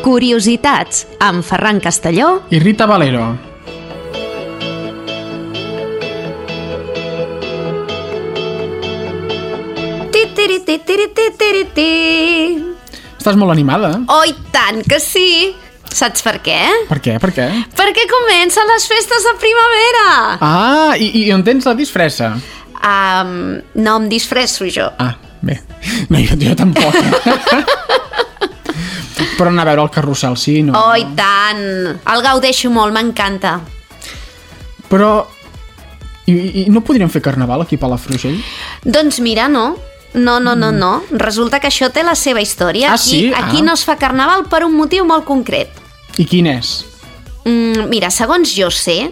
Curiositats amb Ferran Castelló i Rita Valero. Estàs molt animada? Oh, i tant que sí! Saps per què? Per què? Perquè comencen les festes de primavera! Ah, i on tens la disfressa? No em disfresso jo. Ah, bé. No, jo tampoc. Però anar a veure el carrusel, sí, no? Oh, i tant! El gaudeixo molt, m'encanta. Però... I no podríem fer carnaval aquí a Palafrugell? Doncs mira, no. No. Resulta que això té la seva història. Ah, sí? Aquí no es fa carnaval per un motiu molt concret. I quin és? Mira, segons jo sé,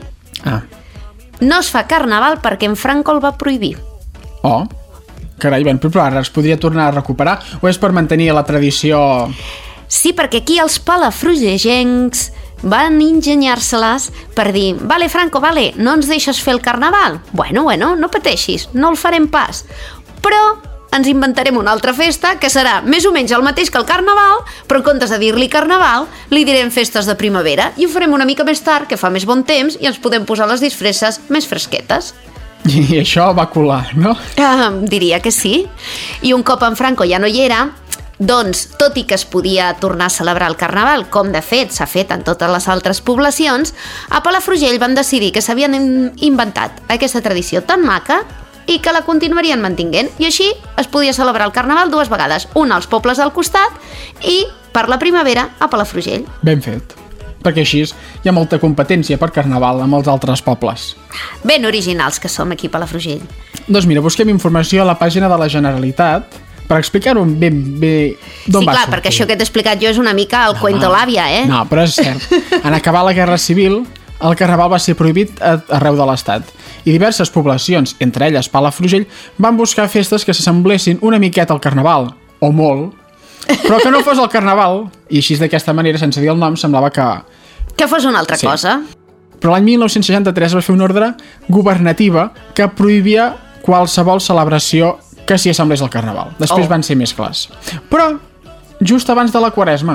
no es fa carnaval perquè en Franco el va prohibir. Oh, carai, ben, però ara es podria tornar a recuperar o és per mantenir la tradició? Sí, perquè aquí els palafrugellencs van ingeniar-se-les per dir vale, Franco, vale, no ens deixes fer el carnaval? Bueno, no pateixis, no el farem pas. Però ens inventarem una altra festa que serà més o menys el mateix que el carnaval, però en comptes de dir-li carnaval, li direm festes de primavera i ho farem una mica més tard, que fa més bon temps, i ens podem posar les disfresses més fresquetes. I això va colar, no? Diria que sí. I un cop en Franco ja no hi era, doncs, tot i que es podia tornar a celebrar el carnaval, com de fet s'ha fet en totes les altres poblacions, a Palafrugell van decidir que s'havien inventat aquesta tradició tan maca i que la continuarien mantinguent, i així es podia celebrar el carnaval dues vegades, una als pobles al costat i per la primavera a Palafrugell. Ben fet, perquè així hi ha molta competència per carnaval amb els altres pobles. Ben originals que som aquí a Palafrugell. Doncs mira, busquem informació a la pàgina de la Generalitat per explicar-ho ben bé d'on va sortir. Perquè això que t'he explicat jo és una mica el cuento l'àvia, eh? No, però és cert. En acabar la Guerra Civil, el carnaval va ser prohibit arreu de l'Estat i diverses poblacions, entre elles Palafrugell, van buscar festes que s'assemblessin una miqueta al carnaval, o molt, però que no fos el carnaval, i així d'aquesta manera, sense dir el nom, semblava que fos una altra cosa. Però l'any 1963 va fer una ordre governativa que prohibia qualsevol celebració que s'hi assemblés al carnaval. Després van ser més clars. Però, just abans de la Quaresma.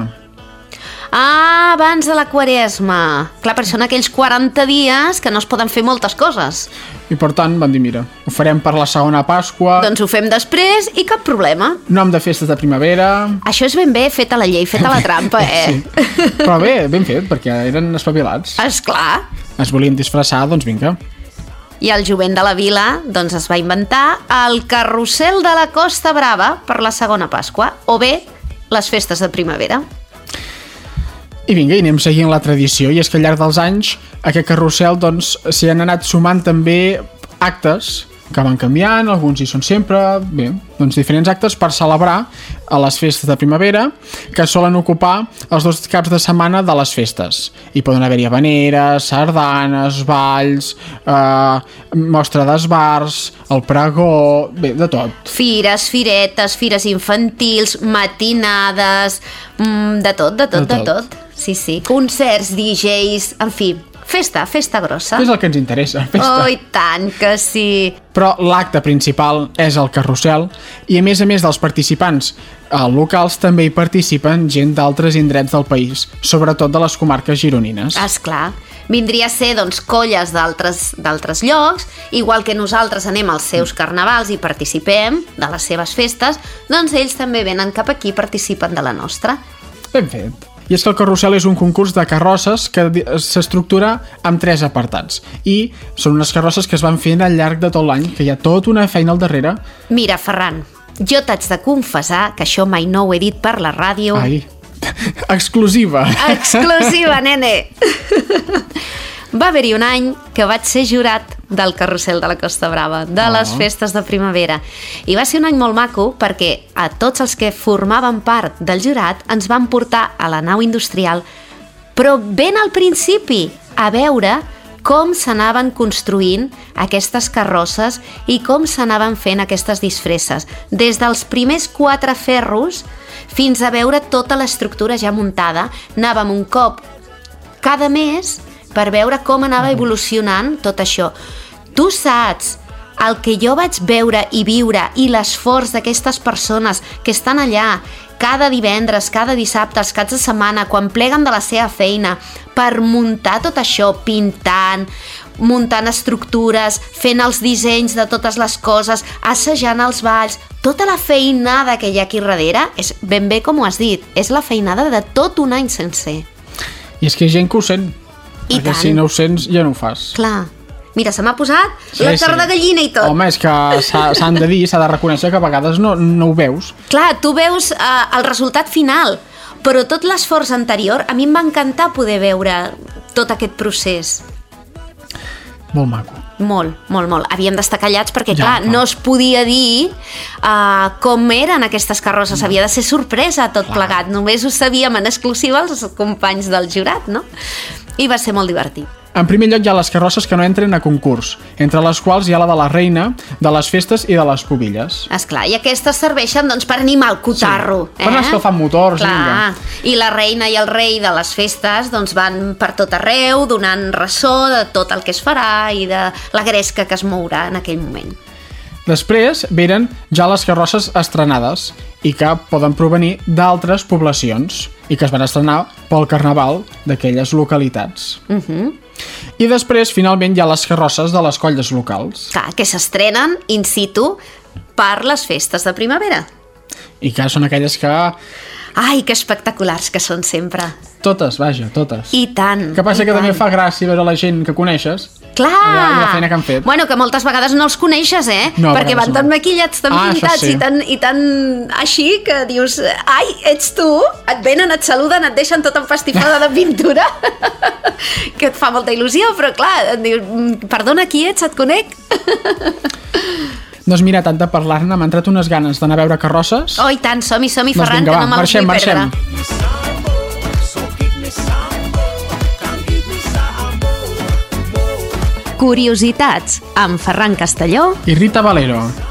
Ah, abans de la Quaresma. Clar, per això en aquells 40 dies que no es poden fer moltes coses. I per tant van dir, mira, ho farem per la segona Pasqua. Doncs ho fem després i cap problema. Nom de festes de primavera. Això és ben bé fet a la llei, fet a la trampa, eh? Sí. Però bé, ben fet, perquè eren espavilats. Esclar. Es volien disfressar, doncs vinga. I el jovent de la vila doncs, es va inventar el carrusel de la Costa Brava per la segona Pasqua, o bé les festes de primavera. I vinga, i anem seguint la tradició, i és que al llarg dels anys aquest carrusel doncs s'hi han anat sumant també actes que van canviant, alguns hi són sempre, bé, doncs diferents actes per celebrar a les festes de primavera que solen ocupar els 2 caps de setmana de les festes. I poden haver-hi habaneres, sardanes, balls, mostra d'esbarts, el pregó, bé, de tot. Fires, firetes, fires infantils, matinades, de tot. Sí. Concerts, DJs, en fi, festa grossa. És el que ens interessa, festa. Oh, i tant que sí. Però l'acte principal és el carrusel i a més dels participants locals també hi participen gent d'altres indrets del país, sobretot de les comarques gironines. Esclar, vindria a ser doncs colles d'altres llocs, igual que nosaltres anem als seus carnavals i participem de les seves festes, doncs ells també venen cap aquí i participen de la nostra. Ben fet. I és que el carrusel és un concurs de carrosses que s'estructura amb 3 apartats. I són unes carrosses que es van fent al llarg de tot l'any, que hi ha tota una feina al darrere. Mira, Ferran, jo t'haig de confessar que això mai no ho he dit per la ràdio. Ai, exclusiva. Exclusiva, nene. Va haver-hi un any que vaig ser jurat del carrusel de la Costa Brava, de les festes de primavera. I va ser un any molt maco perquè a tots els que formaven part del jurat ens van portar a la nau industrial, però ben al principi, a veure com s'anaven construint aquestes carrosses i com s'anaven fent aquestes disfresses. Des dels primers 4 ferros fins a veure tota l'estructura ja muntada. Anàvem un cop cada mes per veure com anava evolucionant tot això. Tu saps el que jo vaig veure i viure i l'esforç d'aquestes persones que estan allà cada divendres, cada dissabte, els caps de setmana, quan pleguen de la seva feina, per muntar tot això, pintant, muntant estructures, fent els dissenys de totes les coses, assajant els balls, tota la feinada que hi ha aquí darrere, és ben bé com ho has dit, és la feinada de tot un any sencer. I és que hi ha gent que ho sent, I perquè tant. si no ho sents ja no ho fas. Clar. Mira, se m'ha posat la carn de gallina i tot. Home, és que s'han de dir, s'ha de reconèixer que a vegades no ho veus. Clar, tu veus el resultat final, però tot l'esforç anterior, a mi em va encantar poder veure tot aquest procés. Molt maco. Molt, molt, molt. Havíem d'estar callats perquè, Ja, clar, clar. no es podia dir com eren aquestes carrosses. Havia de ser sorpresa tot plegat. Només ho sabíem en exclusiva els companys del jurat, no? I va ser molt divertit. En primer lloc hi ha les carrosses que no entren a concurs, entre les quals hi ha la de la reina, de les festes i de les pobilles. Esclar, i aquestes serveixen doncs, per animar el cotarro. Per anar escalfant motors. Clar. I la reina i el rei de les festes doncs, van per tot arreu donant ressò de tot el que es farà i de la gresca que es mourà en aquell moment. Després venen ja les carrosses estrenades i que poden provenir d'altres poblacions i que es van estrenar pel carnaval d'aquelles localitats. I després, finalment, hi ha les carrosses de les colles locals. Clar, que s'estrenen in situ per les festes de primavera. I que són aquelles que... Ai, que espectaculars que són sempre. Totes, vaja, totes. I tant. Que passa i que tant. també fa gràcia veure la gent que coneixes. Clar! I la feina que han fet. Bueno, que moltes vegades no els coneixes, eh? No, perquè van tan maquillats, tan pintats sí. i tan així que dius, ai, ets tu? Et venen, et saluden, et deixen tota empastifada de pintura que et fa molta il·lusió, però clar, et dius, perdona, qui ets? Et conec? Doncs mira, tant de parlar-ne, m'ha entrat unes ganes d'anar a veure carrosses. Oh, i tant, som-hi, Doncs Ferran, vinga, que va, no me'ls vull perdre. Curiositats amb Ferran Castelló I Rita Valero.